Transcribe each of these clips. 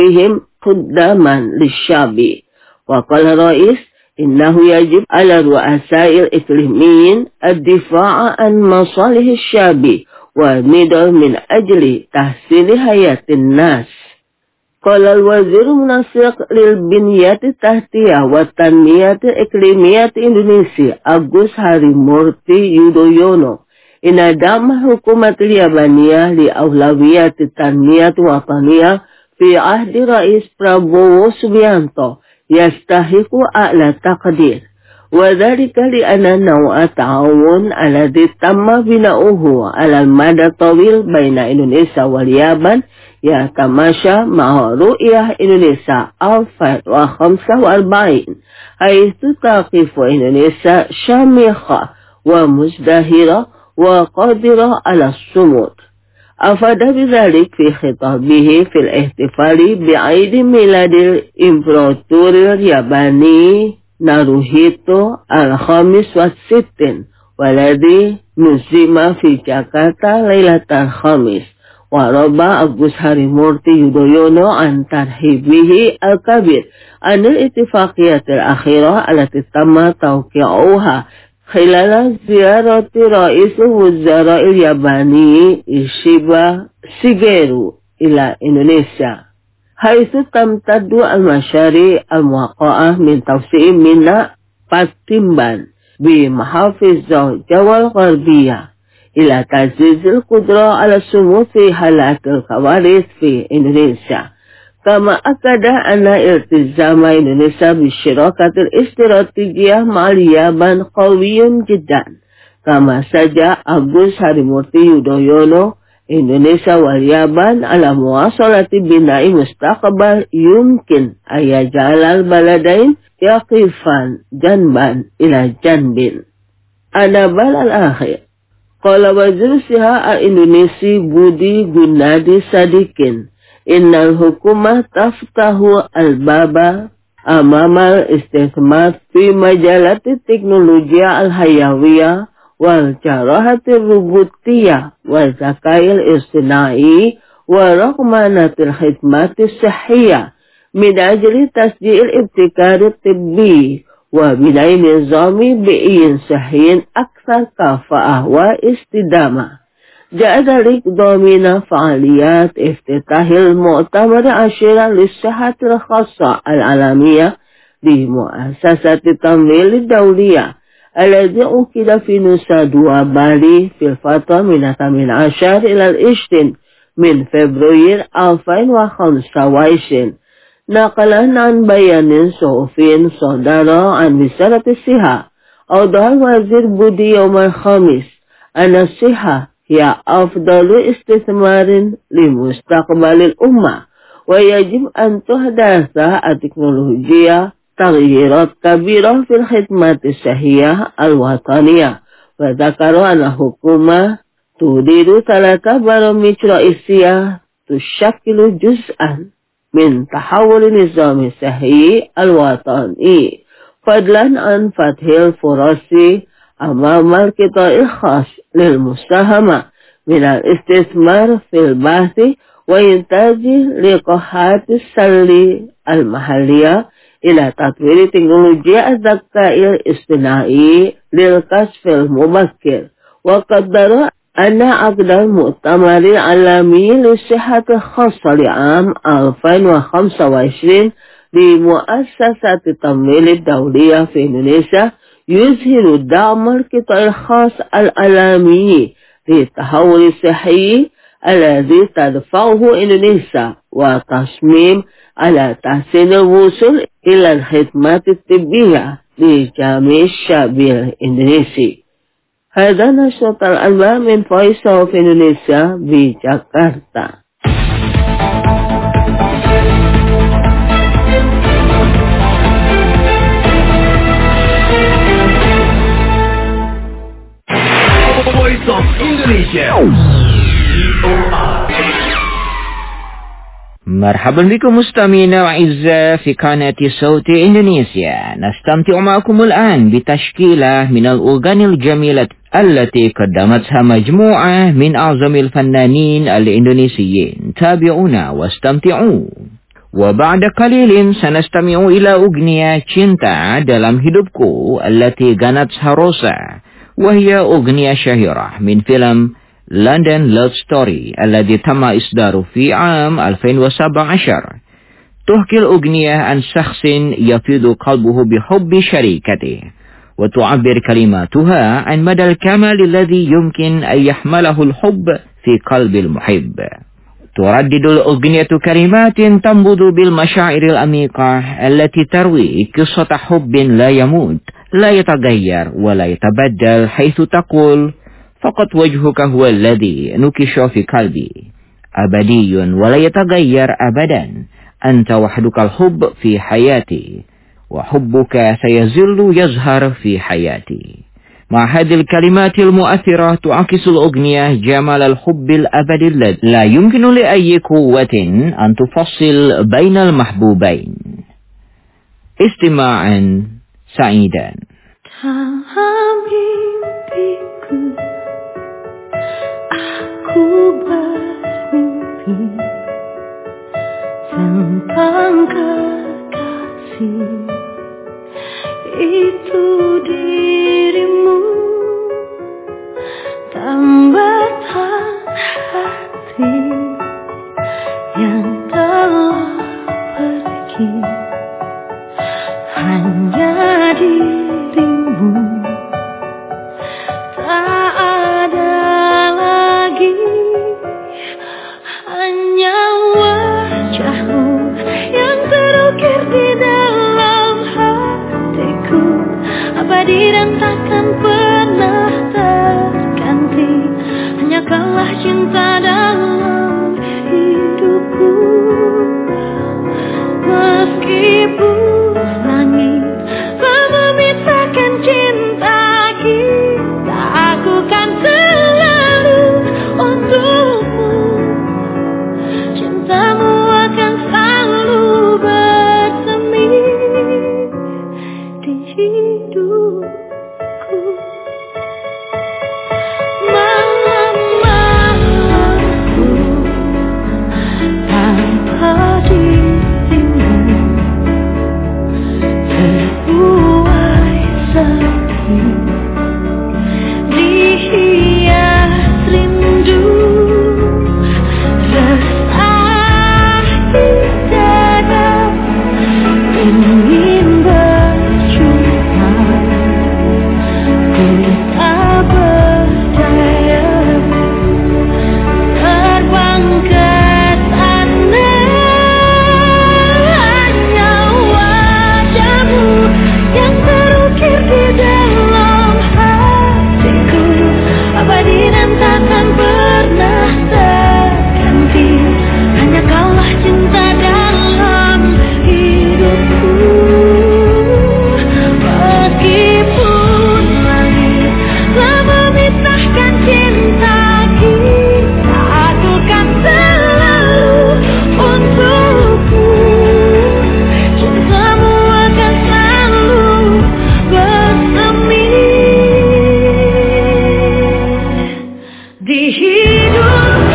فيهم قداما للشعب. وقال الرئيس إنه يجب على الرؤساء الإقليميين الدفاع عن مصالح الشعب والنداء من أجل تحسين حياة الناس. قال الوزير المنسق للبنية التحتية والتنمية الإقليمية إندونيسيا أغوست هاريمورتي يودويونو إن دعم الحكومة اليابانية لأولويات التنمية الوطنية في عهد رئيس برابوو سوبيانتو يستحق أعلى تقدير، وذلك لأن نوع التعاون الذي تم بناؤه على المدى الطويل بين إندونيسيا واليابان يتماشى مع رؤية إندونيسيا 2045 حيث تقف إندونيسيا شامخة ومزدهرة وقادرة على الصمود. أفاد بذلك في خطابه في الاحتفال بعيد ميلاد الإمبراطور الياباني ناروهيتو الخامس والستين والذي نظم في جاكرتا ليلة الخميس. وربى أغوست هاريمورتي يودويونو عن ترحيبه الكبير عن الاتفاقية الأخيرة التي تم توقيعها خلال زيارة رئيس الوزراء الياباني إيشيبا شيغيرو إلى إندونيسيا، حيث تمتد المشاريع الموقعة من توسيع ميناء باتيمبان بمحافظ جاوا الغربية إلى تعزيز القدرة على الصمود في حالات الكوارث في إندونيسيا. كما أكد أن التزام إندونيسيا بالشراكة الاستراتيجية مع اليابان قوي جدا. كما سجى أغوست هاريمورتي يودويونو إندونيسيا واليابان على مواصلة بناء مستقبل يمكن أن يجعل البلدين يقفان جنبا إلى جنب. النبال الأخير. قال وزير الصحة الإندونيسي بودي غونادي ساديكين إن الحكومة تفتح الباب أمام الاستثمار في مجالات التكنولوجيا الحيوية والجراحة الروبوتية والذكاء الاصطناعي ورقمنة الخدمات الصحية من أجل تشجيع الابتكار الطبي وبناء نظام بيئي صحي أكثر كفاءة واستدامة. جاء ذلك ضمن فعاليات افتتاح المؤتمر العاشر للصحة الخاصة العالمية لمؤسسة التمويل الدولية الذي عقد في نوسا دوا بالي في الفترة من 18 إلى 20 من فبراير 2025. نقلا عن بيان صحفي صدر عن وزارة الصحة، أوضح الوزير بودي يوم الخميس أن الصحة هي أفضل استثمار لمستقبل الأمة، ويجب أن تحدث التكنولوجيا تغييرات كبيرة في الخدمات الصحية الوطنية. وذكر أن الحكومة تريد 3 برامج رئيسية تشكل جزءا من تحول النظام الصحي الوطني، فضلا عن فتح الفرص أمام القطاع الخاص للمساهمة من الاستثمار في البحث وإنتاج لقاحات السل المحلية إلى تطوير تكنولوجيا الذكاء الاصطناعي للكشف المبكر. وقدر أن عقد المؤتمر العالمي للصحة الخاصة لعام 2025 بمؤسسة التمويل الدولية في إندونيسيا يظهر دعم القطاع الخاص العالمي للتحول الصحي الذي تدفعه إندونيسيا وتصميم على تحسين الوصول إلى الخدمات الطبية لجميع الشعب الإندونيسي. هذا نشرة الأنباء من Voice of Indonesia بجاكرتا. Voice of Indonesia. مرحبا بكم مستمعينا الأعزاء في قناة صوت إندونيسيا. نستمتع معكم الآن بتشكيلة من الأغاني الجميلة التي قدمتها مجموعة من أعظم الفنانين الإندونيسيين. تابعونا واستمتعوا. Wa ba'da qalilin sanastami'u ila ugniya cinta dalam hidupku allati ganat harosa. Wahia ugniya syahirah min film London Love Story alladhi tamma isdaru fi am 2017. تحكي الأغنية عن شخص يفيض قلبه بحب شريكته وتعبر كلماتها عن مدى الكمال الذي يمكن أن يحمله الحب في قلب المحب. تردد الأغنية كلمات تنبض بالمشاعر العميقة التي تروي قصة حب لا يموت لا يتغير ولا يتبدل حيث تقول فقط وجهك هو الذي نكش في قلبي أبدي ولا يتغير أبدا أنت وحدك الحب في حياتي وحبك سيظل يظهر في حياتي. مع هذه الكلمات المؤثرة تعكس الأغنية جمال الحب الأبدي الذي لا يمكن لأي قوة أن تفصل بين المحبوبين. استماعا سعيدا. Tentang kekasih itu dirimu, tambatan hati yang telah pergi, hanya dirimu, tak ada lagi, hanya wajahmu yang terukir di dalam hatiku, abadi dan takkan pernah terganti, hanya kaulah cinta dalam hidupku. Meskipun langit telah memisahkan cinta kita, aku kan selalu untukmu. Cintamu akan selalu bersemi di hidupku. Malam-malamku tanpa dirimu terbuai sepi, dihias rindu, resah di dada, ingin berjumpa, ku tak berdaya, terbang ke sana, hanya wajahmu yang terukir di dalam hatiku, abadi dan takkan pernah terganti, hanya kaulah cinta dalam hidupku. Meskipun langit telah memisahkan cinta kita, aku kan selalu untukmu. Cintamu akan selalu bersemi di hidupku.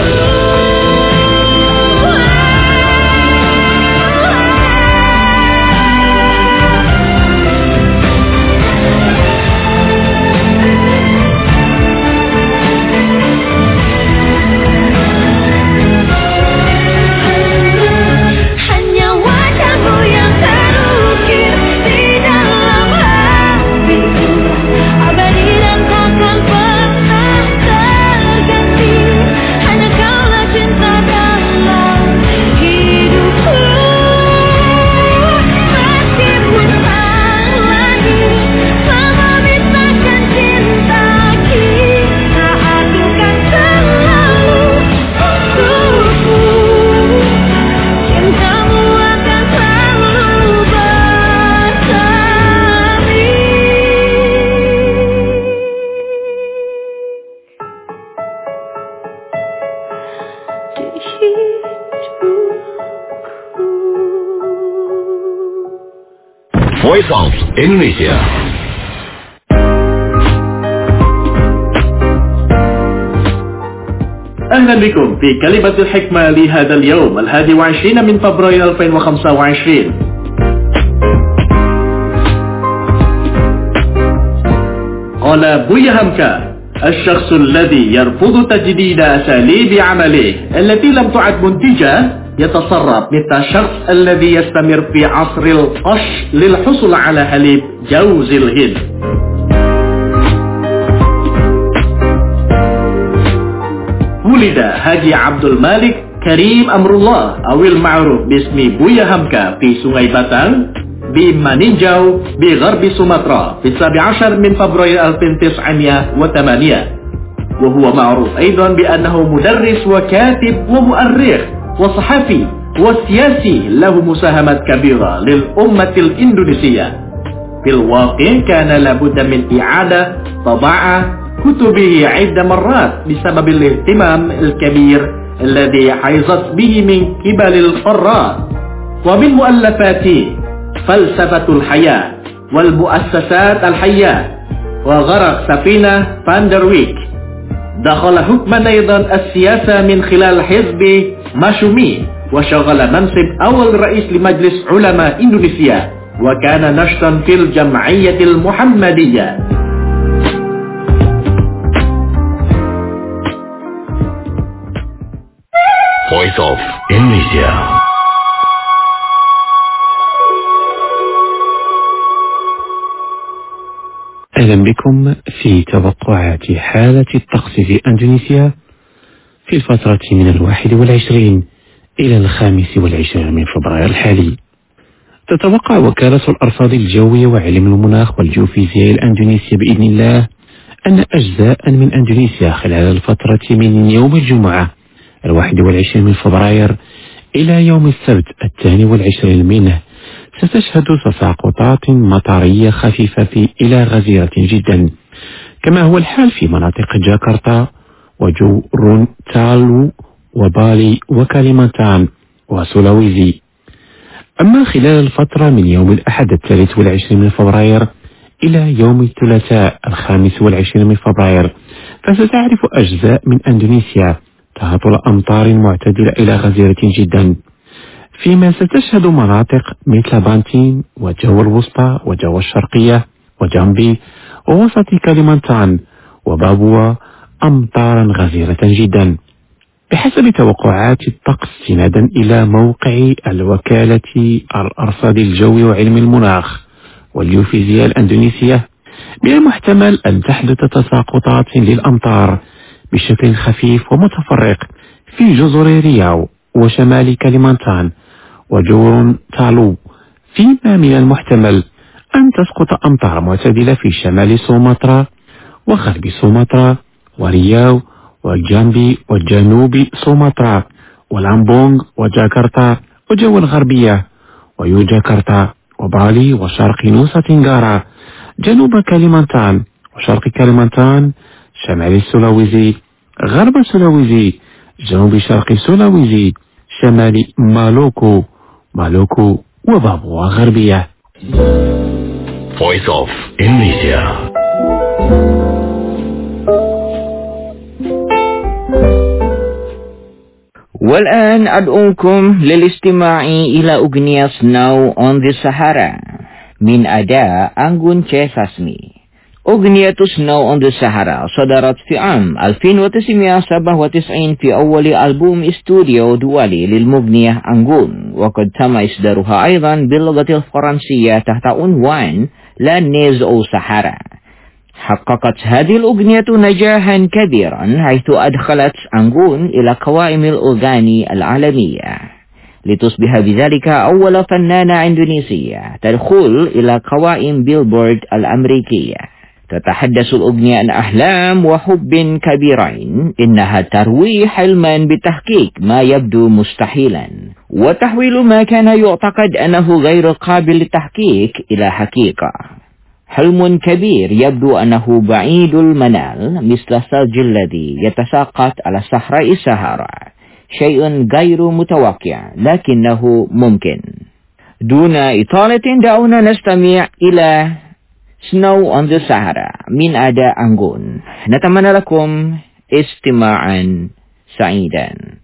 Hanya wajahmu yang terukir di dalam hatiku, abadi dan takkan pernah terganti, hanya kaulah cinta dalam hidupku. Meskipun langit telah memisahkan cinta kita, aku kan selalu untukmu. Cintamu akan selalu bersemi di hidupku. Voice of Indonesia. أهلا بكم في كلمة الحكمة لهذا اليوم 21 من فبراير 2025. قال بويا همكا: الشخص الذي يرفض تجديد أساليب عمله التي لم تعد منتجة يتصرف مثل الشخص الذي يستمر في عصر القش للحصول على حليب جوز الهند. ولد هاجي عبد الملك كريم أمر الله أو المعروف باسم بويا همكا في سونغاي باتان بمانينجاو بغرب سومطرة في 17 من فبراير 1908. وهو معروف أيضا بأنه مدرس وكاتب ومؤرخ وصحفي وسياسي له مساهمات كبيرة للأمة الإندونيسية. في الواقع كان لابد من إعادة طباعة كتبه عدة مرات بسبب الاهتمام الكبير الذي حيزت به من قبل القراء. ومن مؤلفاته فلسفة الحياة والمؤسسات الحياة وغرق سفينة فاندرويك. دخل حكما أيضا السياسة من خلال حزب ماشومي وشغل منصب أول رئيس لمجلس علماء إندونيسيا وكان نشطا في الجمعية المحمدية. Voice of Indonesia. أهلا بكم في توقعات حالة الطقس في أندونيسيا في الفترة من 21 إلى 25 من فبراير الحالي. تتوقع وكالة الأرصاد الجوية وعلم المناخ والجيوفيزياء الأندونيسية بإذن الله أن أجزاء من أندونيسيا خلال الفترة من يوم الجمعة 21 من فبراير إلى يوم السبت 22 منه ستشهد تساقطات مطرية خفيفة إلى غزيرة جدا، كما هو الحال في مناطق جاكرتا وجورونتالو وبالي وكاليمانتان وسولاويزي. أما خلال الفترة من يوم الأحد 23 من فبراير إلى يوم الثلاثاء 25 من فبراير فستعرف أجزاء من أندونيسيا تهطل أمطار معتدلة إلى غزيرة جدا، فيما ستشهد مناطق مثل بانتين وجو الوسطى وجو الشرقية وجامبي ووسط كاليمانتان وبابوا أمطارا غزيرة جدا. بحسب توقعات الطقس استنادا إلى موقع الوكالة الأرصاد الجوي وعلم المناخ والجيوفيزياء الأندونيسية، من المحتمل أن تحدث تساقطات للأمطار بشكل خفيف ومتفرق في جزر رياو وشمال كاليمانتان وجورونتالو، فيما من المحتمل أن تسقط أمطار معتدلة في شمال سومطرة وغرب سومطرة ورياو والجامبي وجنوب سومطرة ولامبونغ وجاكرتا وجو الغربية ويوجاكرتا وبالي وشرق نوسا تنغارا جنوب كاليمانتان وشرق كاليمانتان شمال سولاويزي غرب سولاويزي جنوب شرق سولاويزي شمال مالوكو وبابوا غربية. Voice of Indonesia. والآن أدعوكم للاستماع إلى أغنية Snow on the Sahara من أداء أنغون تشي ساسمي. أغنية Snow on the Sahara صدرت في عام 1997 في أول ألبوم استوديو دولي للمغنية أنغون، وقد تم إصدارها أيضا باللغة الفرنسية تحت عنوان لا نيز أو سحارة. حققت هذه الأغنية نجاحا كبيرا حيث أدخلت أنغون إلى قوائم الأغاني العالمية لتصبح بذلك أول فنانة إندونيسية تدخل إلى قوائم بيلبورد الأمريكية. تتحدث الأغنية عن أحلام وحب كبيرين، إنها تروي حلما بتحقيق ما يبدو مستحيلا وتحويل ما كان يعتقد أنه غير قابل للتحقيق إلى حقيقة. حلم كبير يبدو أنه بعيد المنال مثل الثلج الذي يتساقط على صحراء السهارة، شيء غير متوقع لكنه ممكن. دون إطالة دعونا نستمع إلى Snow on the Sahara من أداء أنغون. نتمنى لكم استماعا sa'idan.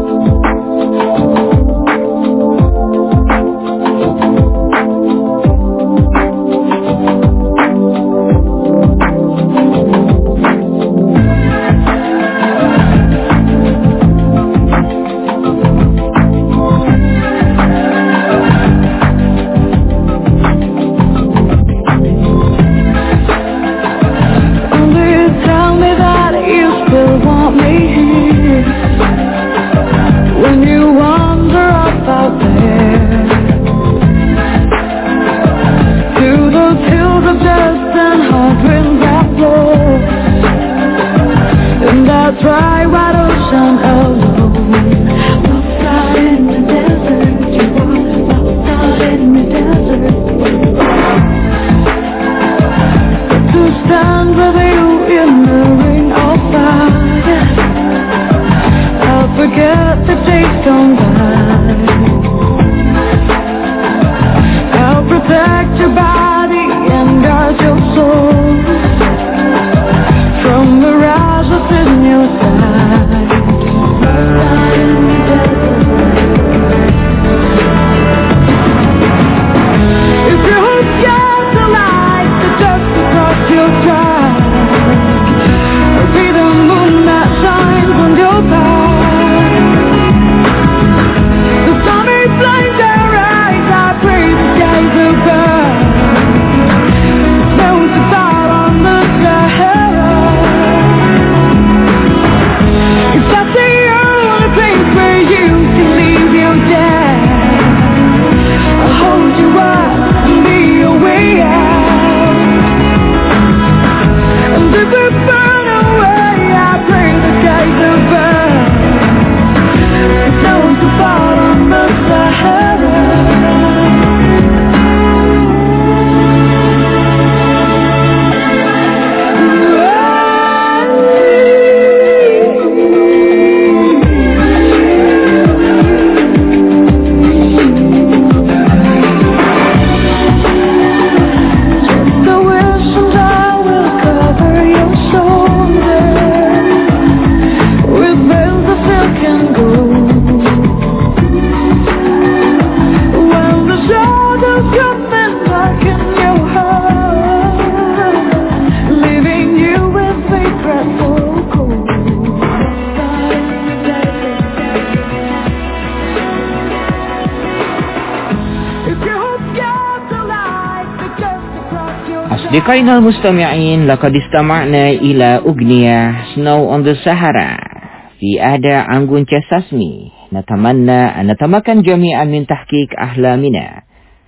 أصدقائنا المستمعين لقد استمعنا إلى أغنية Snow on the Sahara في أهدى عنقون كساسمي نتمنى أن نتمكن جميعا من تحقيق أحلامنا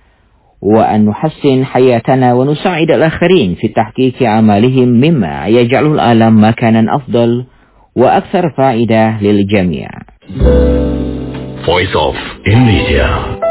وأن نحسن حياتنا ونساعد الآخرين في تحقيق أعمالهم مما يجعل العالم مكانا أفضل وأكثر فائدة للجميع. Voice of Indonesia.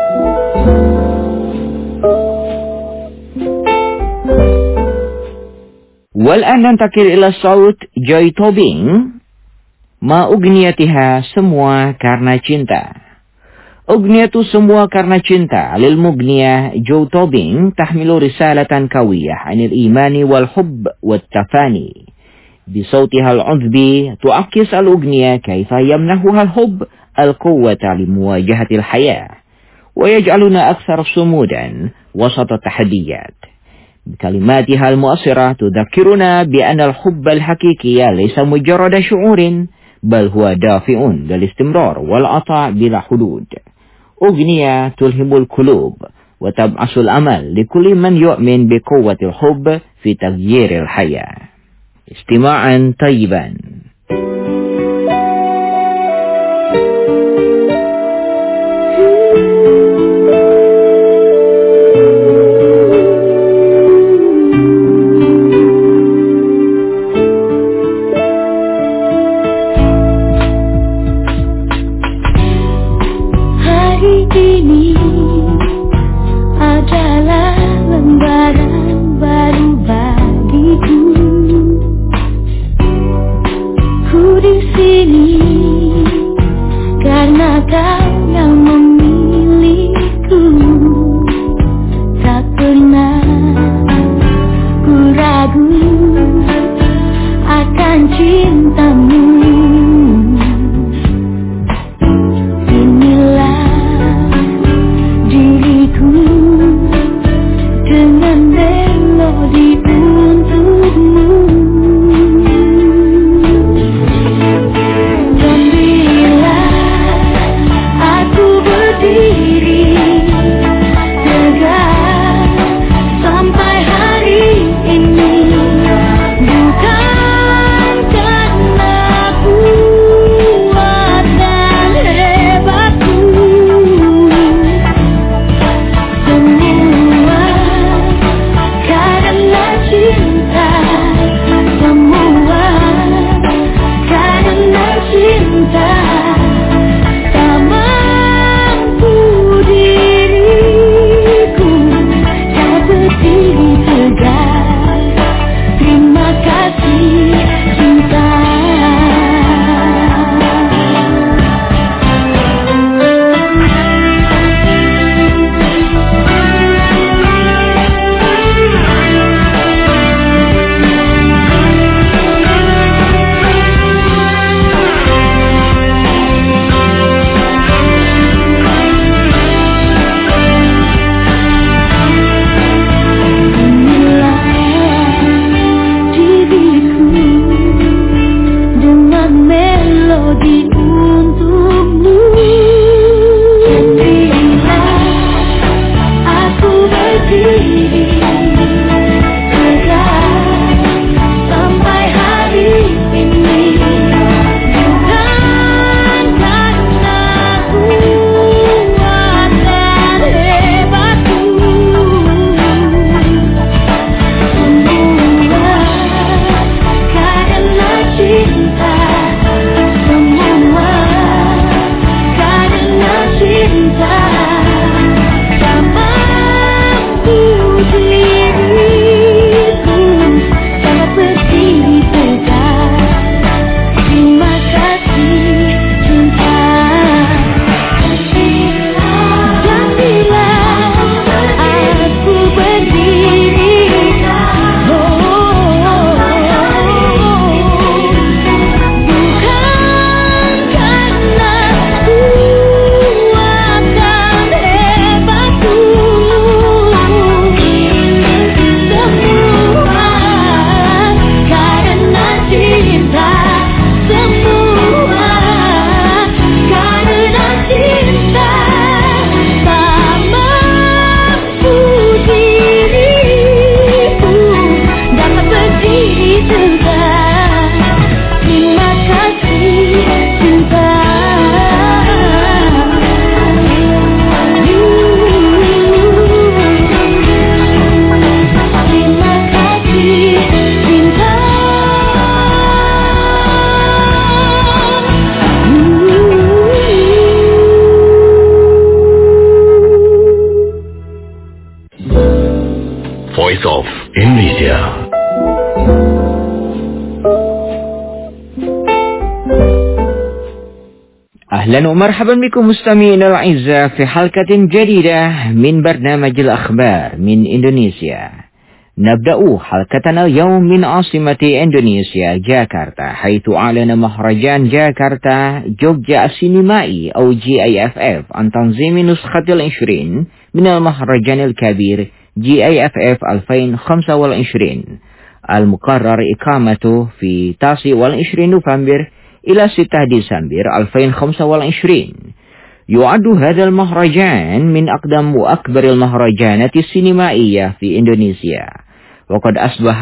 والآن ننتقل إلى صوت Joy Tobing ما أغنيتها Semua Karena Cinta. أغنية Semua Karena Cinta للمغنية جو توبينغ تحمل رسالة قوية عن الإيمان والحب والتفاني. بصوتها العذبي تعكس الأغنية كيف يمنحها الحب القوة لمواجهة الحياة ويجعلنا أكثر صمودا وسط التحديات. بكلماتها المؤثرة تذكرنا بأن الحب الحقيقي ليس مجرد شعور بل هو دافع للاستمرار والعطاء بلا حدود. أغنية تلهم القلوب وتبعث الأمل لكل من يؤمن بقوة الحب في تغيير الحياة. استماعا طيبا. Voice of Indonesia. أهلا ومرحبا بكم مستمعينا الأعزاء في حلقة جديدة من برنامج الأخبار من إندونيسيا. نبدأ حلقتنا اليوم من عاصمة إندونيسيا جاكرتا، حيث أعلن مهرجان جاكرتا جوجا السينمائي أو GIFF عن تنظيم نسخة 20 من المهرجان الكبير GIFF 2025 المقرر إقامته في 29 نوفمبر إلى 6 ديسمبر 2025. يعد هذا المهرجان من أقدم وأكبر المهرجانات السينمائية في إندونيسيا، وقد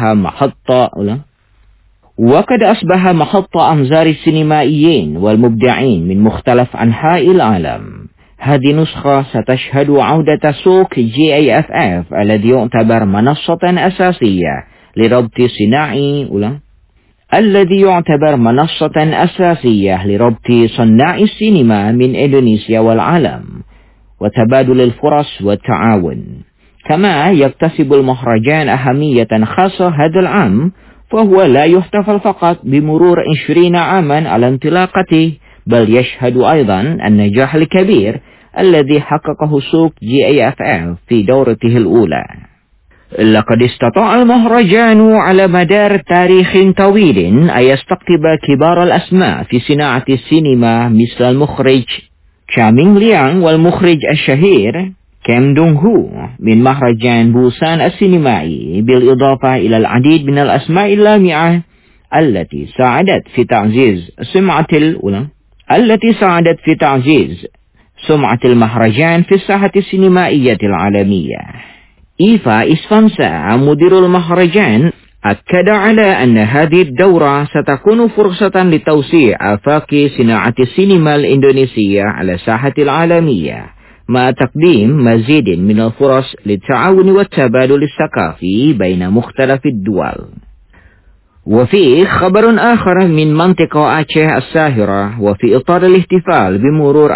أصبح محط أنظار السينمائيين والمبدعين من مختلف أنحاء العالم. هذه نسخة ستشهد عودة سوق GIFF الذي يعتبر منصة أساسية لربط صناع السينما من إندونيسيا والعالم وتبادل الفرص والتعاون. كما يكتسب المهرجان أهمية خاصة هذا العام، فهو لا يحتفل فقط بمرور 20 عاما على انطلاقته، بل يشهد أيضا النجاح الكبير الذي حققه سوق GIFF في دورته الأولى. لقد استطاع المهرجان على مدار تاريخ طويل أن يستقطب كبار الأسماء في صناعة السينما مثل المخرج تشامين ليانغ والمخرج الشهير كيم دونغ هو من مهرجان بوسان السينمائي، بالإضافة إلى العديد من الأسماء اللامعة التي ساعدت في تعزيز سمعة المهرجان في الساحة السينمائية العالمية. إيفا إسفانسا مدير المهرجان أكد على أن هذه الدورة ستكون فرصة لتوسيع آفاق صناعة السينما الإندونيسية على الساحة العالمية، مع تقديم مزيد من الفرص للتعاون والتبادل الثقافي بين مختلف الدول. وفي خبر آخر من منطقة آتشه الساهرة، وفي إطار الاحتفال بمرور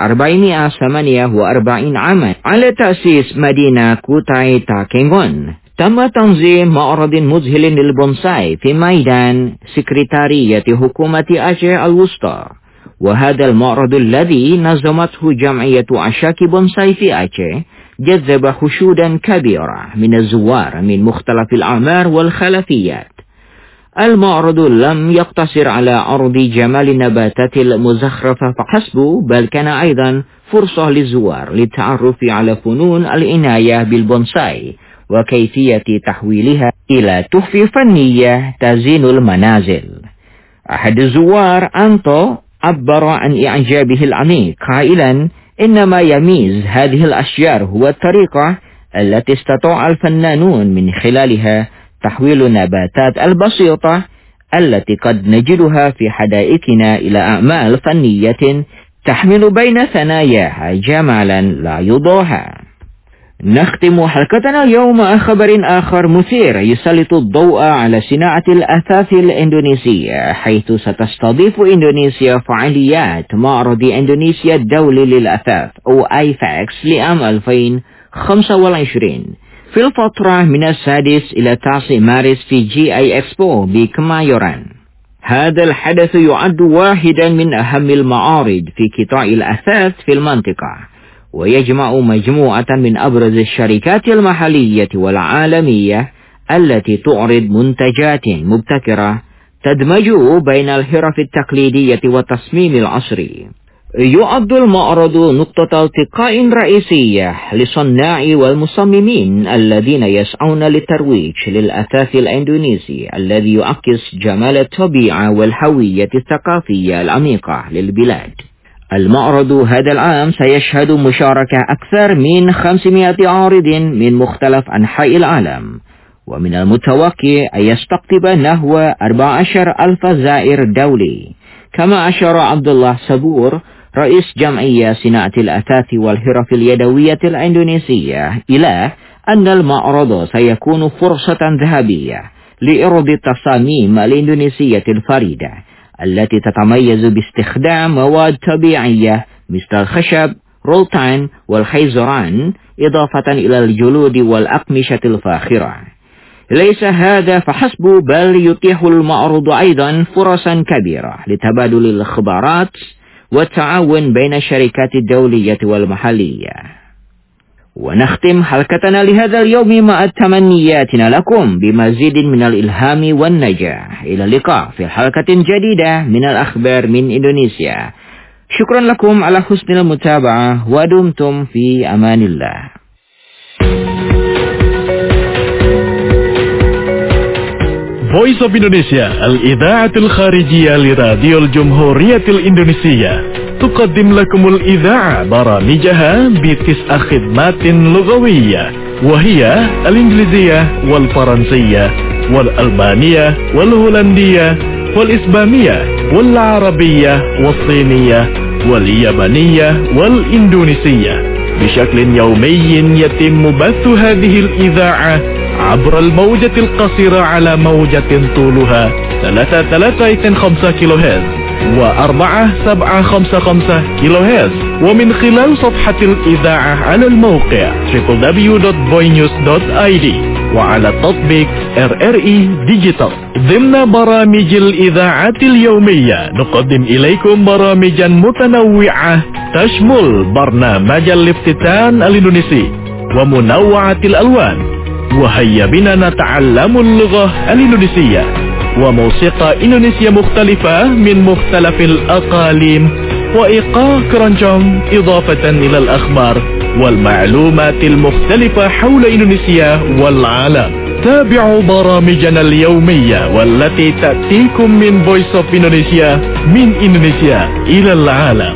448 عاما على تأسيس مدينة كوتاي تاكينغون، تم تنظيم معرض مذهل للبونساي في ميدان سكرتارية حكومة آتشه الوسطى. وهذا المعرض الذي نظمته جمعية عشاكي بونساي في آتشه جذب حشودا كبيرة من الزوار من مختلف الأعمار والخلفيات. المعرض لم يقتصر على عرض جمال النباتات المزخرفة فحسب، بل كان أيضا فرصة للزوار للتعرف على فنون العناية بالبونساي وكيفية تحويلها إلى تحفة فنية تزين المنازل. أحد الزوار أنتو عبر عن إعجابه العميق قائلا إن ما يميز هذه الأشجار هو الطريقة التي استطاع الفنانون من خلالها تحويل النباتات البسيطة التي قد نجدها في حدائقنا إلى أعمال فنية تحمل بين ثناياها جمالا لا يضاهى. نختم حلقتنا اليوم مع خبر آخر مثير يسلط الضوء على صناعة الأثاث الإندونيسية، حيث ستستضيف إندونيسيا فعاليات معرض إندونيسيا الدولي للأثاث أو IFAX لعام 2025 في الفترة من 6 إلى 9 مارس في GI Expo بكمايوران. هذا الحدث يعد واحدا من أهم المعارض في قطاع الأثاث في المنطقة، ويجمع مجموعة من أبرز الشركات المحلية والعالمية التي تعرض منتجات مبتكرة تدمج بين الحرف التقليدية والتصميم العصري. يعد المعرض نقطة التقاء رئيسية للصناع والمصممين الذين يسعون للترويج للأثاث الإندونيسي الذي يعكس جمال الطبيعة والهوية الثقافية العميقة للبلاد. المعرض هذا العام سيشهد مشاركة أكثر من 500 عارض من مختلف أنحاء العالم، ومن المتوقع أن يستقطب نحو 14,000 زائر دولي. كما أشار عبد الله صبور رئيس جمعية صناعة الأثاث والحرف اليدوية الإندونيسية إلى أن المعرض سيكون فرصة ذهبية لإعراض التصاميم الإندونيسية الفريدة التي تتميز باستخدام مواد طبيعية مثل الخشب، رولتان والخيزران، إضافة إلى الجلود والأقمشة الفاخرة. ليس هذا فحسب بل يتيح المعروض أيضا فرصا كبيرة لتبادل الخبرات والتعاون بين الشركات الدولية والمحلية. ونختم حلقتنا لهذا اليوم مع تمنياتنا لكم بمزيد من الإلهام والنجاح. إلى اللقاء في حلقة جديدة من الأخبار من إندونيسيا. شكرا لكم على حسن المتابعة ودمتم في أمان الله. Voice of Indonesia الإذاعة الخارجية لراديو الجمهورية الإندونيسية تقدم لكم الإذاعة برامجها ب9 خدمات لغوية، وهي الإنجليزية والفرنسية والألبانية والهولندية والإسبانية والعربية والصينية واليابانية والإندونيسية. بشكل يومي يتم بث هذه الإذاعة عبر الموجة القصيرة على موجة طولها 3.5 كيلو هرتز و4.755 كيلو هرتز، ومن خلال صفحة الإذاعة على الموقع www.boynews.id وعلى تطبيق RRI ديجيتال. ضمن برامج الإذاعة اليومية نقدم إليكم برامجا متنوعة تشمل برنامج الافتتان الإندونيسي ومنوعة الألوان، وهيا بنا نتعلم اللغة الإندونيسية، وموسيقى إندونيسيا مختلفة من مختلف الأقاليم، وإيقاع كرونجong إضافة إلى الأخبار والمعلومات المختلفة حول إندونيسيا والعالم. تابعوا برامجنا اليومية والتي تأتيكم من Voice of Indonesia من إندونيسيا إلى العالم.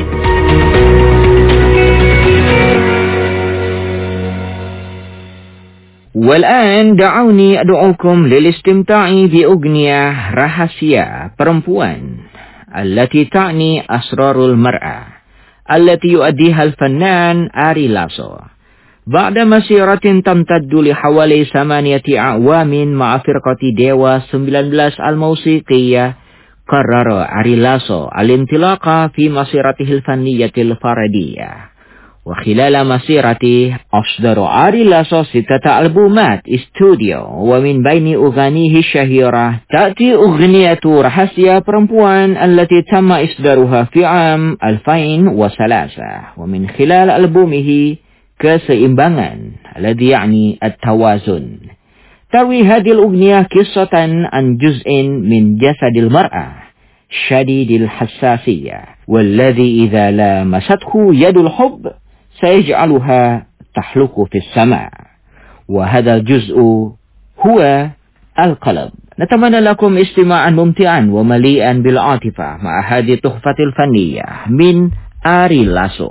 والآن دعوني أدعوكم للاستمتاع بأغنية رهاسيا perempuan التي تعني أسرار المرأة التي يؤديها الفنان آري لاسو. بعد مسيرة تمتد لحوالي 8 أعوام مع فرقة ديوا 19 الموسيقية، قرر آري لاسو الانطلاق في مسيرته الفنية الفردية. وخلال مسيرته أصدر آري لاسو 6 ألبومات استوديو، ومن بين أغانيه الشهيرة تأتي أغنية رهاسيا perempuan التي تم إصدارها في عام 2003. ومن خلال ألبومه keseimbangan الذي يعني التوازن، تروي هذه الأغنية قصة عن جزء من جسد المرأة شديد الحساسية، والذي إذا لامسته يد الحب سيجعلها تحلق في السماء، وهذا الجزء هو القلب. نتمنى لكم استماعا ممتعا ومليئا بالعاطفة مع هذه التحفة الفنية من آري لاسو.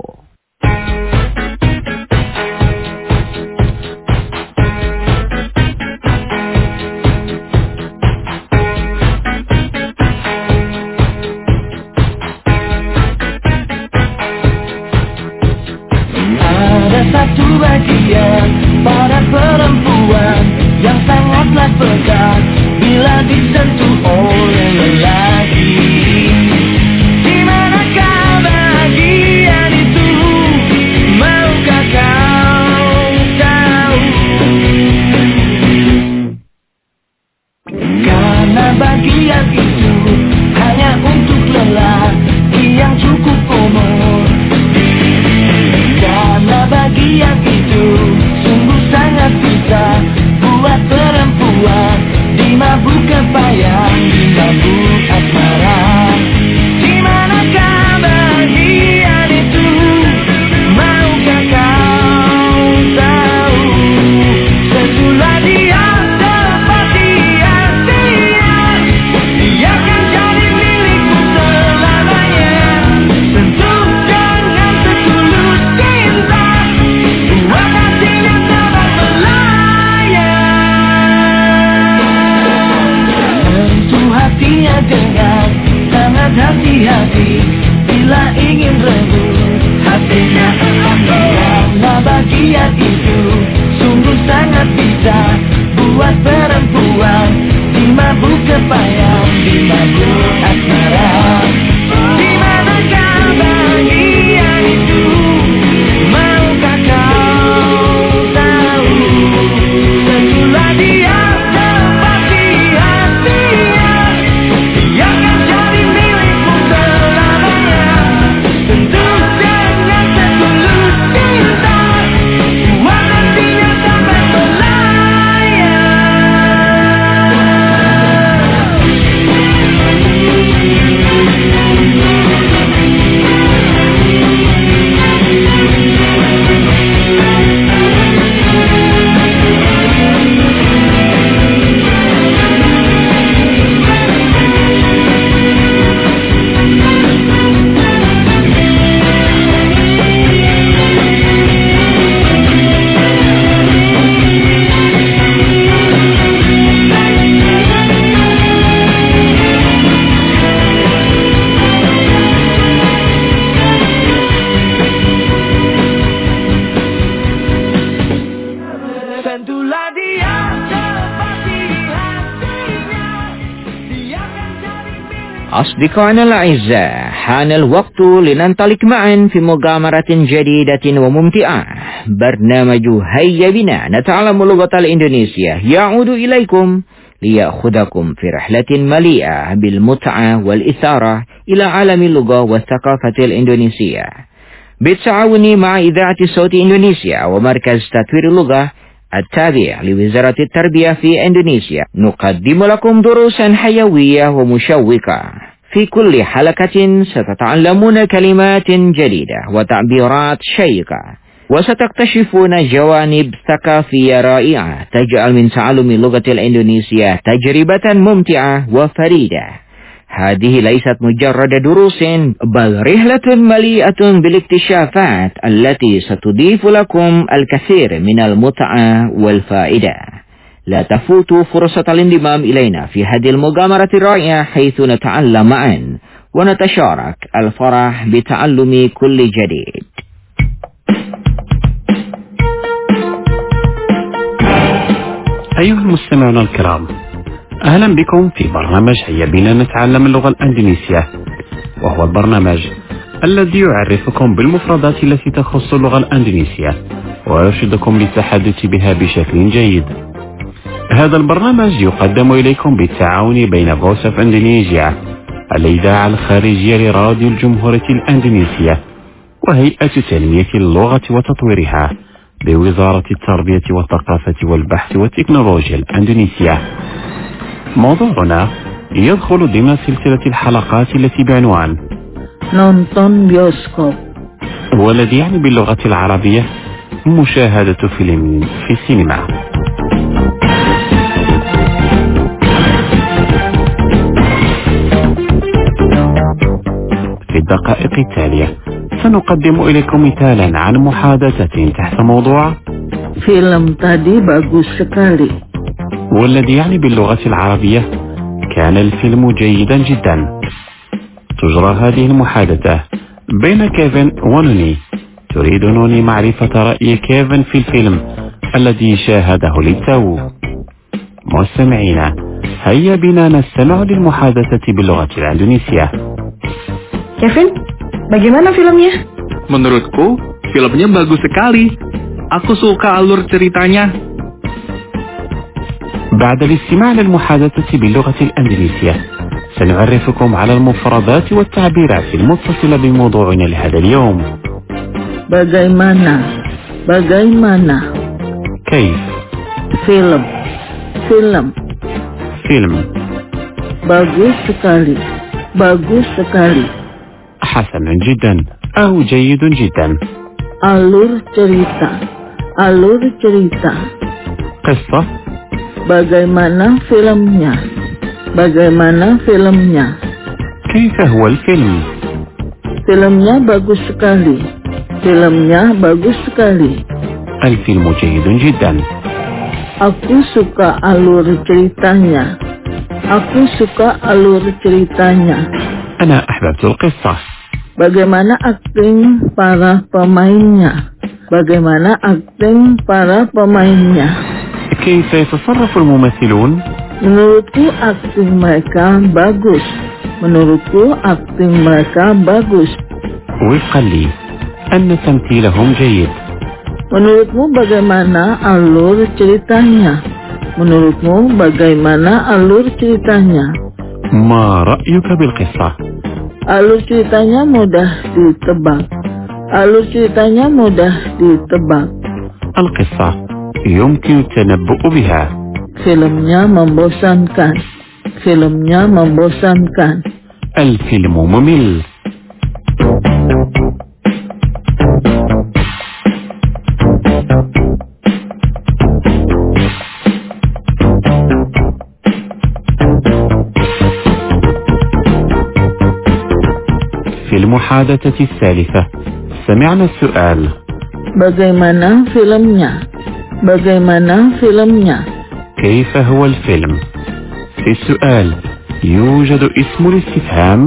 Satu bagian pada perempuan yang sangatlah pekat bila disentuh oleh lelaki. Di manakah bagian itu? Maukah kau tahu? Karena bagian itu hanya untuk lelaki yang cukup umur. Karena bagian itu sungguh sangat bisa buat perempuan dimabuk kepayang, dimabuk asmara. Di manakah bagian itu? Maukah kau tahu? Sesudah dia seperti dia, dia akan jadi milikmu selamanya. Sentuh dengan setulus cinta, buat hatinya terbang melayang. Sentuh hatinya dengan sangat hati-hati bila ingin rebut hatinya. Karena bagian itu sungguh sangat bisa buat perempuan dimabuk kepayang, dimabuk asmara. Di manakah bagian itu? Maukah kau tahu? Sesudah dia أصدقائنا الأعزاء، حان الوقت لننطلق معا في مغامرة جديدة وممتعة. برنامج هيا بنا نتعلم اللغة الإندونيسية يعود إليكم ليأخذكم في رحلة مليئة بالمتعة والإثارة إلى عالم اللغة والثقافة الإندونيسية، بالتعاون مع إذاعة صوت إندونيسيا ومركز تطوير اللغة التابع لوزارة التربية في إندونيسيا. نقدم لكم دروسا حيوية ومشوقة. في كل حلقة ستتعلمون كلمات جديدة وتعبيرات شيقة، وستكتشفون جوانب ثقافية رائعة تجعل من تعلم اللغة الإندونيسية تجربة ممتعة وفريدة. هذه ليست مجرد دروس، بل رحلة مليئة بالاكتشافات التي ستضيف لكم الكثير من المتعة والفائدة. لا تفوتوا فرصة الانضمام إلينا في هذه المغامرة الرائعة، حيث نتعلم معا ونتشارك الفرح بتعلم كل جديد. أيها المستمعون الكرام، أهلا بكم في برنامج هيا بنا نتعلم اللغة الإندونيسية، وهو البرنامج الذي يعرفكم بالمفردات التي تخص اللغة الإندونيسية ويرشدكم للتحدث بها بشكل جيد. هذا البرنامج يقدم إليكم بالتعاون بين Voice of Indonesia، الإذاعة الخارجية لراديو الجمهورية الإندونيسية، وهيئة تنمية اللغة وتطويرها بوزارة التربية والثقافة والبحث والتكنولوجيا الإندونيسية. موضوعنا يدخل ضمن سلسلة الحلقات التي بعنوان نونتون بيوسكوب، والذي يعني باللغة العربية مشاهدة فيلم في السينما. في الدقائق التالية سنقدم إليكم مثالا عن محادثة تحت موضوع فيلم tadi bagus sekali، والذي يعني باللغة العربية كان الفيلم جيدا جدا. تجرى هذه المحادثة بين كيفن ونوني. تريد نوني معرفة رأي كيفن في الفيلم الذي شاهده للتو. مستمعينا، هيا بنا نستمع للمحادثة باللغة الإندونيسية. Kevin, bagaimana filmnya? Menurutku, filmnya bagus sekali. Aku suka alur ceritanya. بعد الاستماع للمحادثة باللغة الإندونيسية سنعرفكم على المفردات والتعبيرات المتصلة بموضوعنا لهذا اليوم. Bagaimana كيف film فيلم bagus sekali حسن جدا أو جيد جدا. alur cerita قصة bagaimana filmnya كيف هو الفيلم؟ filmnya bagus sekali الفيلم جيد جدا. aku suka alur ceritanya أنا أحببت القصة. bagaimana akting para pemainnya كيف يتصرف الممثلون؟ menurutku akting mereka bagus وفقا لي أن تمثيلهم جيد. menurutmu bagaimana alur ceritanya ما رأيك بالقصة؟ alur ceritanya mudah ditebak القصة يمكن التنبؤ بها. filmnya membosankan الفيلم ممل. في المحادثة الثالثة سمعنا السؤال bagaimana filmnya كيف هو الفيلم؟ في السؤال يوجد اسم الاستفهام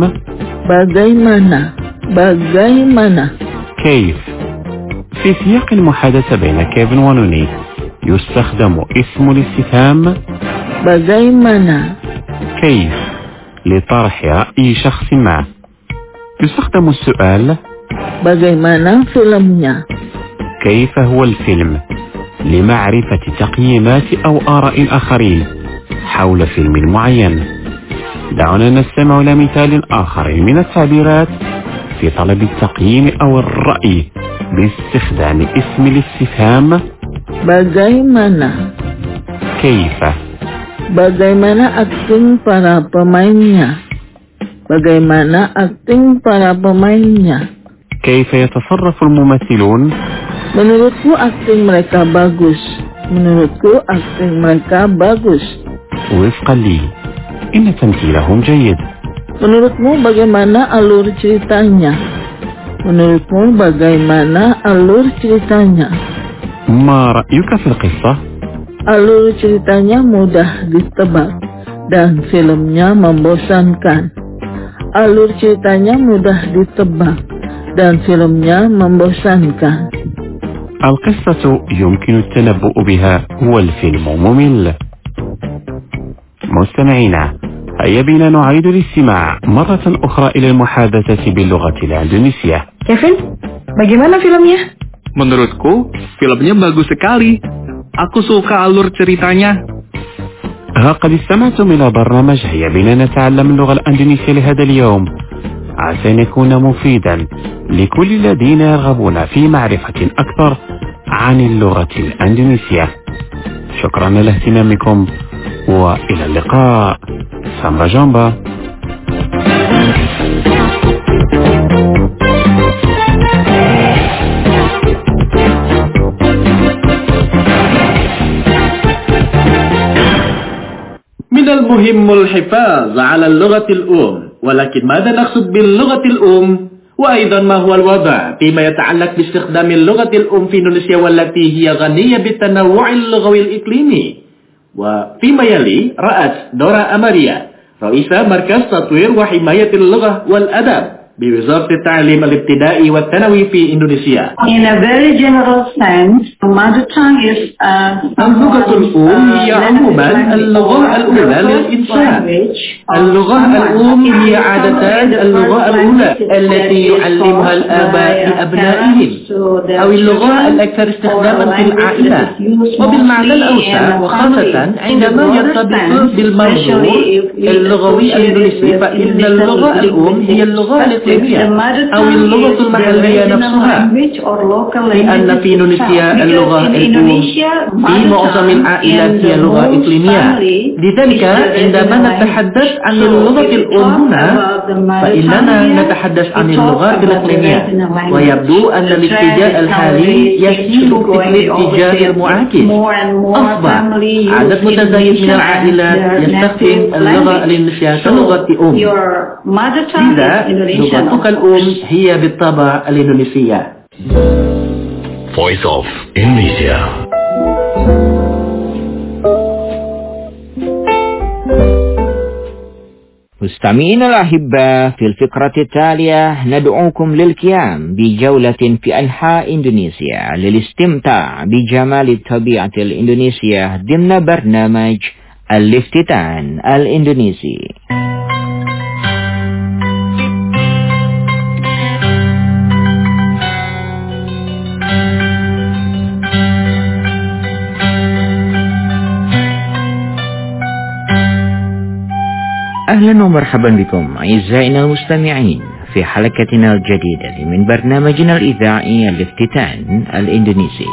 bagaimana كيف. في سياق المحادثة بين كيفن ونوني يستخدم اسم الاستفهام bagaimana كيف لطرح رأي شخص ما. يستخدم السؤال: bagaimana filmnya? كيف هو الفيلم؟ لمعرفة تقييمات أو آراء الآخرين حول فيلم معين. دعونا نستمع إلى مثال آخر من التعبيرات في طلب التقييم أو الرأي باستخدام اسم الاستفهام bagaimana. كيف؟ Bagaimana akting para pemainnya? Bagaimana akting para pemainnya? كيف يتصرف الممثلون؟ Menurutku akting mereka bagus. Menurutku akting mereka bagus. وفقا لي إن تمثيلهم جيد. Menurutmu bagaimana alur ceritanya? Menurutmu bagaimana alur ceritanya? ما رأيك في القصة؟ Alur ceritanya mudah ditebak dan filmnya membosankan. Alur ceritanya mudah ditebak dan filmnya membosankan. القصة يمكن التنبؤ بها والفيلم ممل. مستمعينا، هيا بنا نعيد الاستماع مرة أخرى إلى المحادثة باللغة الإندونيسية. Kevin, bagaimana filmnya? Menurutku, filmnya bagus sekali. Aku suka alur ceritanya. قد استمعتم إلى برنامج هيا بنا نتعلم اللغة الإندونيسية لهذا اليوم، عسى أن يكون مفيدا لكل الذين يرغبون في معرفة أكثر عن اللغة الإندونيسية. شكرا لاهتمامكم وإلى اللقاء. سامبا جامبا. من المهم الحفاظ على اللغة الأم، ولكن ماذا نقصد باللغة الأم؟ وأيضا ما هو الوضع فيما يتعلق باستخدام اللغة الأم في إندونيسيا والتي هي غنية بالتنوع اللغوي الإقليمي؟ وفيما يلي رأت دورا أماريا رئيسة مركز تطوير وحماية اللغة والأدب بوزارة التعليم الابتدائي والثانوي في إندونيسيا. In a very general sense, mother tongue is اللغة الأم هي عموما اللغة الأولى للإنسان. اللغة الأم هي عادة اللغة الأولى التي يعلمها الآباء لأبنائهم، أو اللغة الأكثر استخداما في العائلة. وبالمعنى الأوسع وخاصة عندما يرتبط بالموضوع اللغوي الإندونيسي، فإن اللغة الأم هي اللغة أو اللغة المحلية نفسها، لأن في إندونيسيا اللغة الأم في معظم العائلات هي لغة إقليمية. لذلك عندما نتحدث عن اللغة الأم هنا فإننا نتحدث عن اللغات الإقليمية، ويبدو أن الاتجاه الحالي يسير في الاتجاه المعاكس. أصبح عدد متزايد من العائلات يستخدم اللغة الإندونيسية كلغة أم، لذا لغتك الأم هي بالطبع الإندونيسية. Voice of Indonesia. مستمعينا الأحبة، في الفقرة التالية ندعوكم للقيام بجولة في أنحاء إندونيسيا للاستمتاع بجمال الطبيعة الإندونيسية ضمن برنامج الافتتان الإندونيسي. أهلا ومرحبا بكم أعزائنا المستمعين في حلقتنا الجديدة من برنامجنا الإذاعي الافتتان الإندونيسي.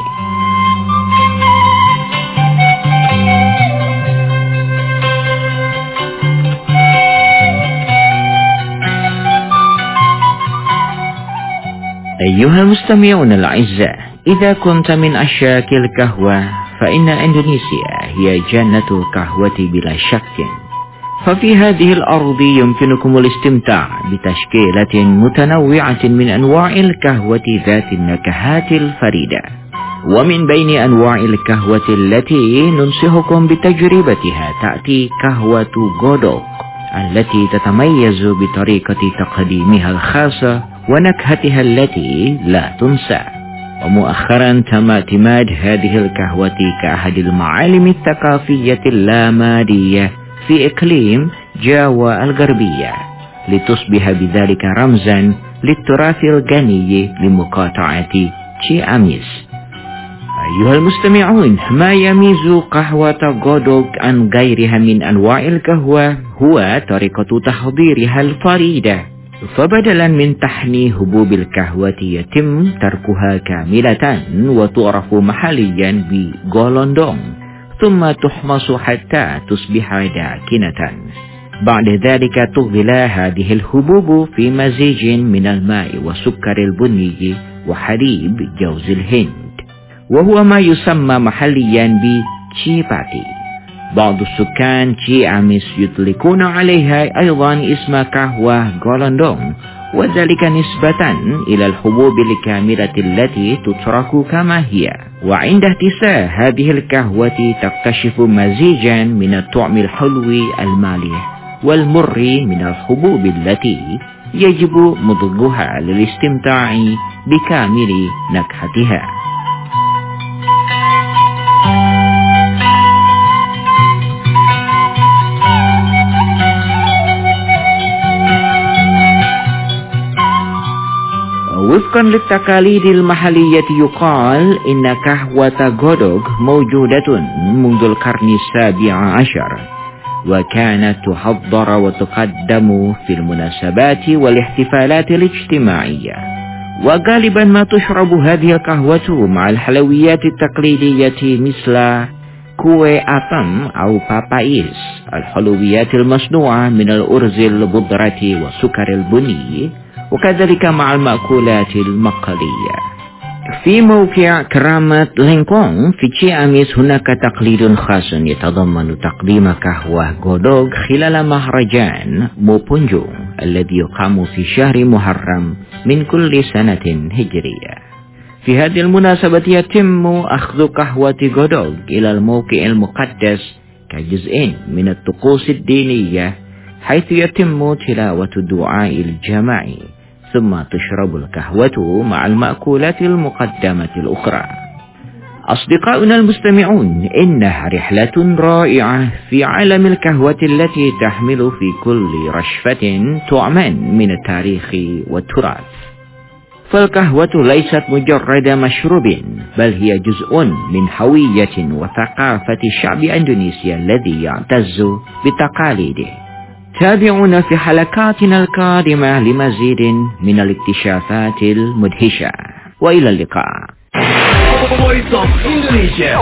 أيها المستمعون الأعزاء، إذا كنت من عشاق القهوة فإن إندونيسيا هي جنة القهوة بلا شك. ففي هذه الأرض يمكنكم الاستمتاع بتشكيلة متنوعة من أنواع القهوة ذات النكهات الفريدة. ومن بين أنواع القهوة التي ننصحكم بتجربتها تأتي قهوة غودوك، التي تتميز بطريقة تقديمها الخاصة ونكهتها التي لا تنسى. ومؤخرا تم اعتماد هذه القهوة كأحد المعالم الثقافية اللامادية في إقليم جاوا الغربية لتصبح بذلك رمزا للتراث الغني لمقاطعة تشياميس. أيها المستمعون، ما يميز قهوة غودوغ عن غيرها من أنواع القهوة هو طريقة تحضيرها الفريدة، فبدلا من تحني حبوب القهوة يتم تركها كاملة وتعرف محليا بغولوندونغ، ثم تحمص حتى تصبح داكنة. بعد ذلك تغلى هذه الحبوب في مزيج من الماء والسكر البني وحليب جوز الهند، وهو ما يسمى محليا بتشيباتي. بعض السكان تشياميس يطلقون عليها أيضا اسم قهوة غولوندونغ، وذلك نسبة إلى الحبوب الكاملة التي تترك كما هي. وعند احتساء هذه القهوة تكتشف مزيجا من الطعم الحلو المالح والمر من الحبوب التي يجب مضغها للاستمتاع بكامل نكهتها. وفقا للتقاليد المحلية يقال إن قهوة غودوغ موجودة منذ القرن السابع عشر، وكانت تحضر وتقدم في المناسبات والاحتفالات الاجتماعية، وغالبا ما تشرب هذه القهوة مع الحلويات التقليدية مثل كوي أطم أو بابايس، الحلويات المصنوعة من الأرز البودرة والسكر البني، وكذلك مع المأكولات المقلية. في موقع كرامة لينكونغ في تشياميس هناك تقليد خاص يتضمن تقديم قهوة غودوغ خلال مهرجان موبونجو الذي يقام في شهر محرم من كل سنة هجرية. في هذه المناسبة يتم أخذ قهوة غودوغ إلى الموقع المقدس كجزء من الطقوس الدينية، حيث يتم تلاوة الدعاء الجماعي، ثم تشرب القهوة مع المأكولات المقدمة الأخرى. أصدقاؤنا المستمعون، إنها رحلة رائعة في عالم القهوة التي تحمل في كل رشفة طعما من التاريخ والتراث. فالقهوة ليست مجرد مشروب، بل هي جزء من هوية وثقافة شعب إندونيسيا الذي يعتز بتقاليده. تابعونا في حلقاتنا القادمة لمزيد من الاكتشافات المدهشة، وإلى اللقاء. Voice of Indonesia.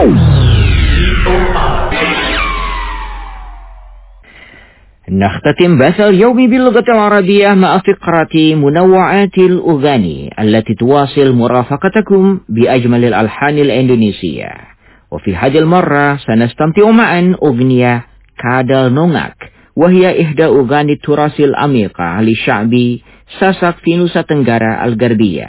نختتم بث اليوم باللغة العربية مع فقرة منوعات الأغاني التي تواصل مرافقتكم بأجمل الألحان الإندونيسية. وفي هذه المرة سنستمتع معا أغنية كادال نونغak، وهي إحدى أغاني التراث العميقة لشعب ساساك في نوسا تنغارا الغربية،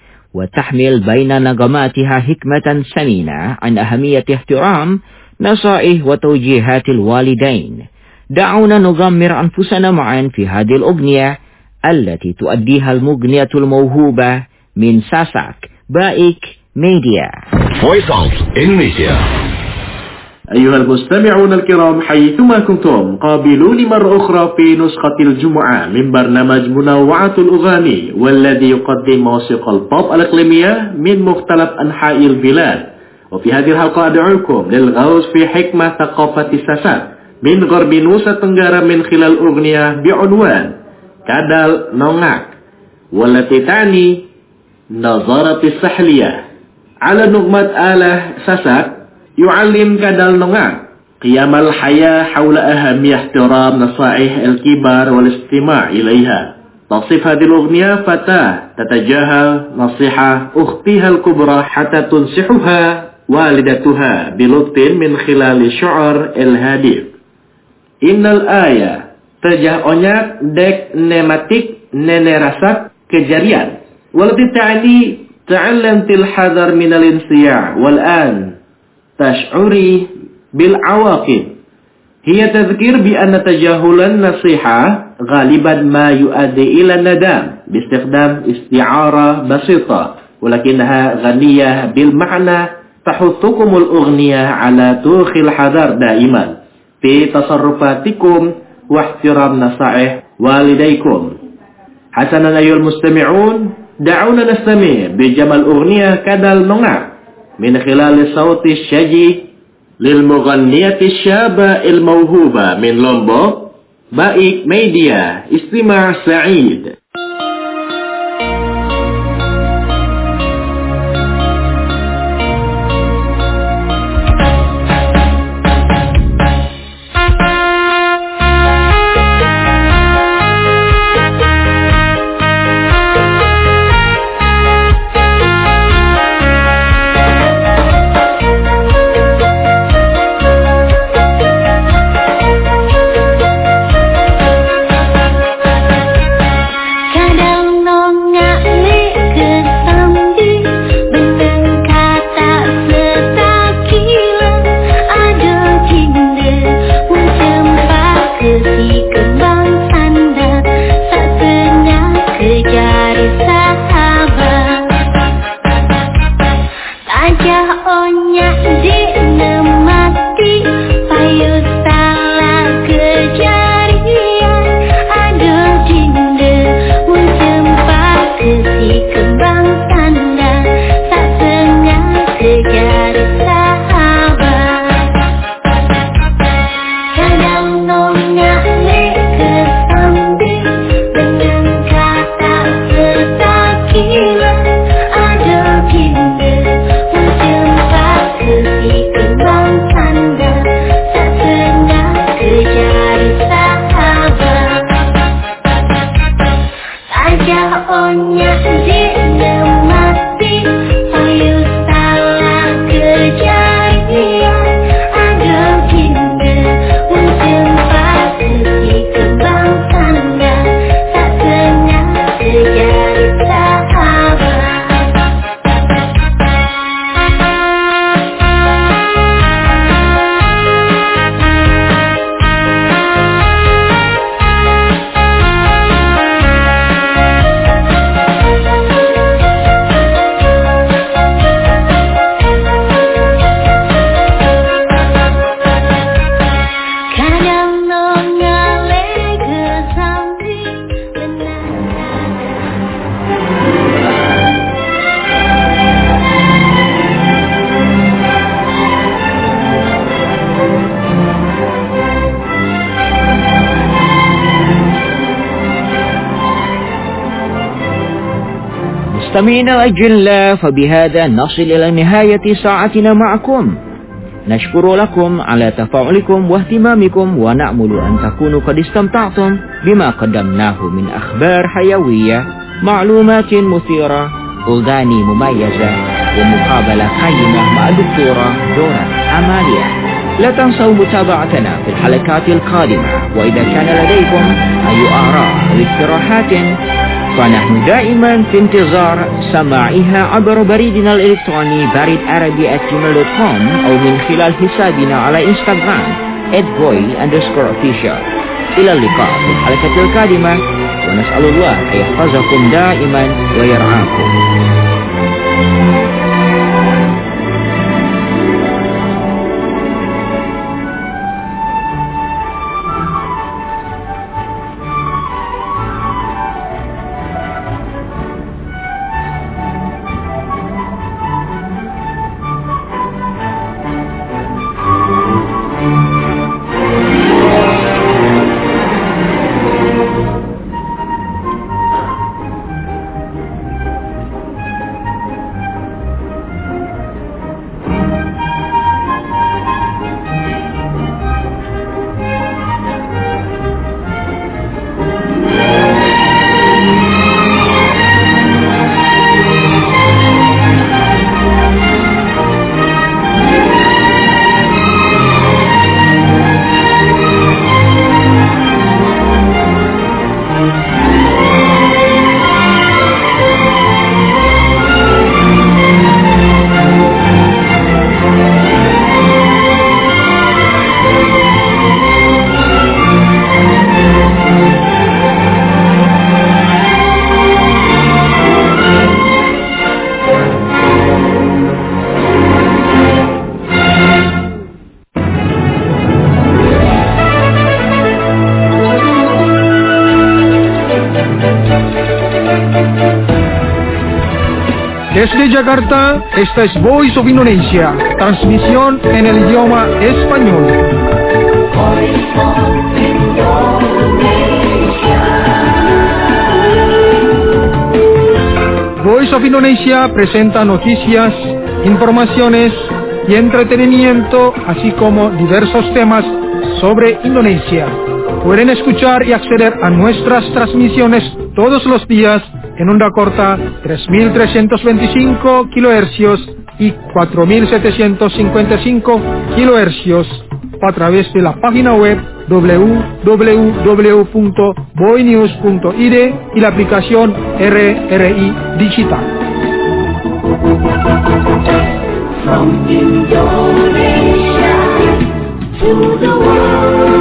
وتحمل بين نغماتها حكمة ثمينة عن أهمية احترام نصائح وتوجيهات الوالدين. دعونا نغمر أنفسنا معا في هذه الأغنية التي تؤديها المغنية الموهوبة من ساساك بائك ميديا. Voice of Indonesia. أيها المستمعون الكرام حيثما كنتم، قابلوني مرة أخرى في نسخة الجمعة من برنامج منوعات الأغاني، والذي يقدم موسيقى البوب الإقليمية من مختلف أنحاء البلاد. وفي هذه الحلقة أدعوكم للغوص في حكمة ثقافة ساساك من غرب نوسا تنغارا من خلال أغنية بعنوان كادال نونغak، والتي تعني نظارة السحلية. على نغمة آلة ساساك يعلم كادال نونغak قيام الحياة حول أهمية احترام نصائح الكبار والاستماع إليها. تصف هذه الأغنية فتاة تتجاهل نصيحة أختها الكبرى حتى تنصحها والدتها بلطف من خلال الشعر الهادف. Innal aya terjah onyak dek nematik nene rasak kejarian walati ta'ni ta'allamtil hadar minal insiya' wal an tash'uri bil awaqib. Hiya tadhkir bi anna tajahulan nasiha ghaliban ma yuaddi ila nadam bistikhdam isti'ara basita walakinnaha ghaniyah bil ma'na tahuthukumul ughniya ala tukhil hadar daiman fi tasarrufatikum واحترام نصائح والديكم. حسنا أيها المستمعون، دعونا نستمع بجمال أغنية كذا المنع من خلال صوت الشجي للمغنية الشابة الموهوبة من لومبوك، Baik Media. استماع سعيد. مستمعينا الأجلاء، فبهذا نصل إلى نهاية ساعتنا معكم. نشكر لكم على تفاعلكم واهتمامكم، ونأمل أن تكونوا قد استمتعتم بما قدمناه من أخبار حيوية، معلومات مثيرة، أغاني مميزة، ومقابلة قيمة مع الدكتورة دورة أماليا. لا تنسوا متابعتنا في الحلقات القادمة، وإذا كان لديكم أي آراء أو اقتراحات فنحن دائما في انتظار سماعها عبر بريدنا الإلكتروني baridarabi@gmail.com أو من خلال حسابنا على إنستغرام @boy_official. إلى اللقاء في الحلقة القادمة، ونسأل الله أن يحفظكم دائما ويرعاكم. Desde Jakarta, esta es Voice of Indonesia, transmisión en el idioma español. Voice of Indonesia presenta noticias, informaciones y entretenimiento, así como diversos temas sobre Indonesia. Pueden escuchar y acceder a nuestras transmisiones todos los días en onda corta 3.325 kHz y 4.755 kHz a través de la página web www.boinews.id y la aplicación RRI Digital. From Indonesia to the world.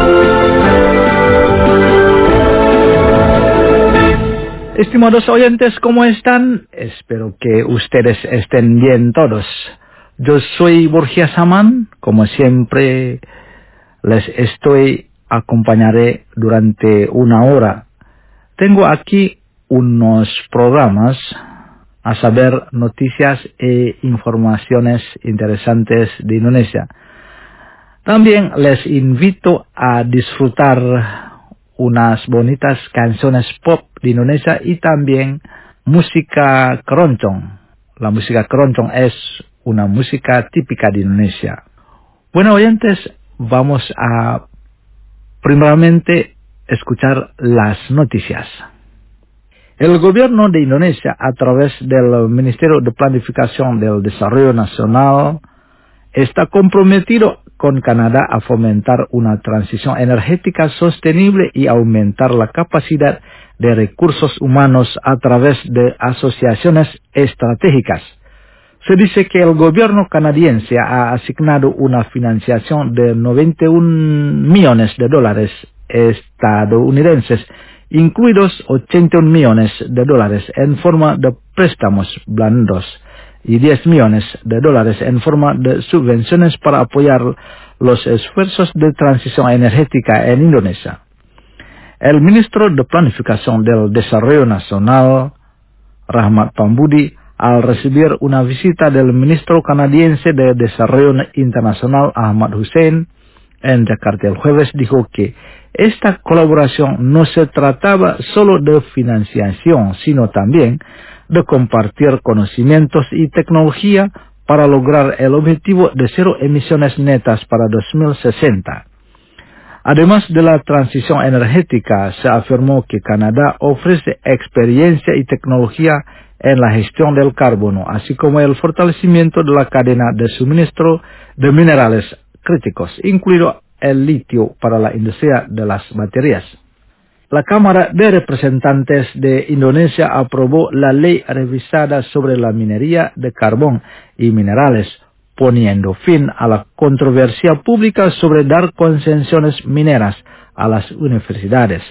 Estimados oyentes, ¿cómo están? Espero que ustedes estén bien todos. Yo soy Borja Saman, como siempre les acompañaré durante una hora. Tengo aquí unos programas, a saber, noticias e informaciones interesantes de Indonesia. También les invito a disfrutar unas bonitas canciones pop de Indonesia y también música keroncong. La música keroncong es una música típica de Indonesia. Bueno, oyentes, vamos a primeramente escuchar las noticias. El gobierno de Indonesia, a través del Ministerio de Planificación del Desarrollo Nacional, está comprometido con Canadá a fomentar una transición energética sostenible y aumentar la capacidad de recursos humanos a través de asociaciones estratégicas. Se dice que el gobierno canadiense ha asignado una financiación de $91 millones estadounidenses, incluidos $81 millones en forma de préstamos blandos y $10 millones en forma de subvenciones para apoyar los esfuerzos de transición energética en Indonesia. El ministro de Planificación del Desarrollo Nacional, Rahmat Pambudi, al recibir una visita del ministro canadiense de Desarrollo Internacional, Ahmad Hussein, en Jakarta el jueves, dijo que esta colaboración no se trataba solo de financiación, sino también de compartir conocimientos y tecnología para lograr el objetivo de cero emisiones netas para 2060. Además de la transición energética, se afirmó que Canadá ofrece experiencia y tecnología en la gestión del carbono, así como el fortalecimiento de la cadena de suministro de minerales críticos, incluido el litio para la industria de las baterías. La Cámara de Representantes de Indonesia aprobó la ley revisada sobre la minería de carbón y minerales, poniendo fin a la controversia pública sobre dar concesiones mineras a las universidades.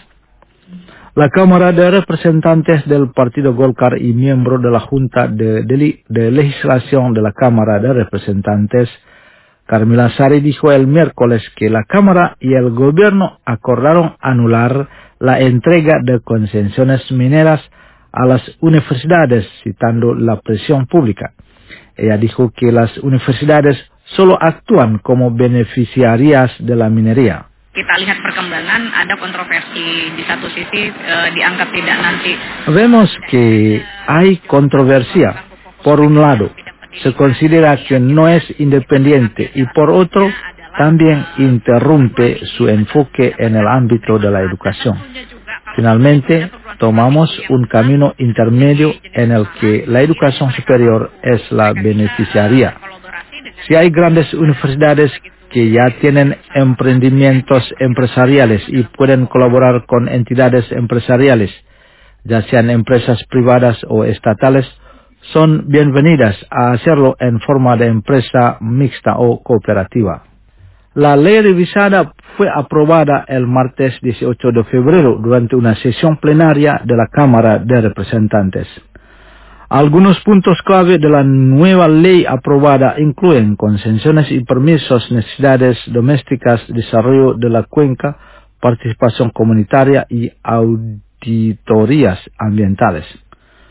La Cámara de Representantes del Partido Golkar y miembro de la Junta de Legislación de la Cámara de Representantes, Carmila Sari, dijo el miércoles que la Cámara y el Gobierno acordaron anular la entrega de concesiones mineras a las universidades, citando la presión pública. Ella dijo que las universidades solo actúan como beneficiarias de la minería. Kita lihat perkembangan, ada kontroversi di satu sisi dianggap tidak nanti. Vemos que hay controversia. Por un lado, se considera que no es independiente y por otro, también interrumpe su enfoque en el ámbito de la educación. Finalmente, tomamos un camino intermedio en el que la educación superior es la beneficiaria. Si hay grandes universidades que ya tienen emprendimientos empresariales y pueden colaborar con entidades empresariales, ya sean empresas privadas o estatales, son bienvenidas a hacerlo en forma de empresa mixta o cooperativa. La ley revisada fue aprobada el martes 18 de febrero durante una sesión plenaria de la Cámara de Representantes. Algunos puntos clave de la nueva ley aprobada incluyen concesiones y permisos, necesidades domésticas, desarrollo de la cuenca, participación comunitaria y auditorías ambientales.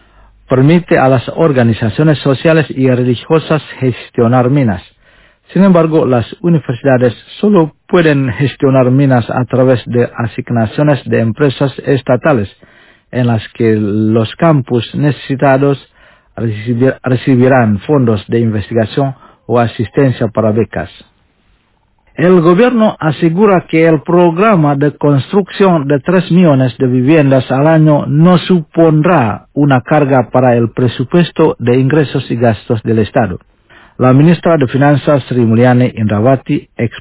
permite a las organizaciones sociales y religiosas gestionar minas. Sin embargo, las universidades solo pueden gestionar minas a través de asignaciones de empresas estatales, en las que los campus necesitados recibirán fondos de investigación o asistencia para becas. El gobierno asegura que el programa de construcción de 3 millones de viviendas al año no supondrá una carga para el presupuesto de ingresos y gastos del Estado. La ministra de Finanzas, Sri Mulyani Indrawati,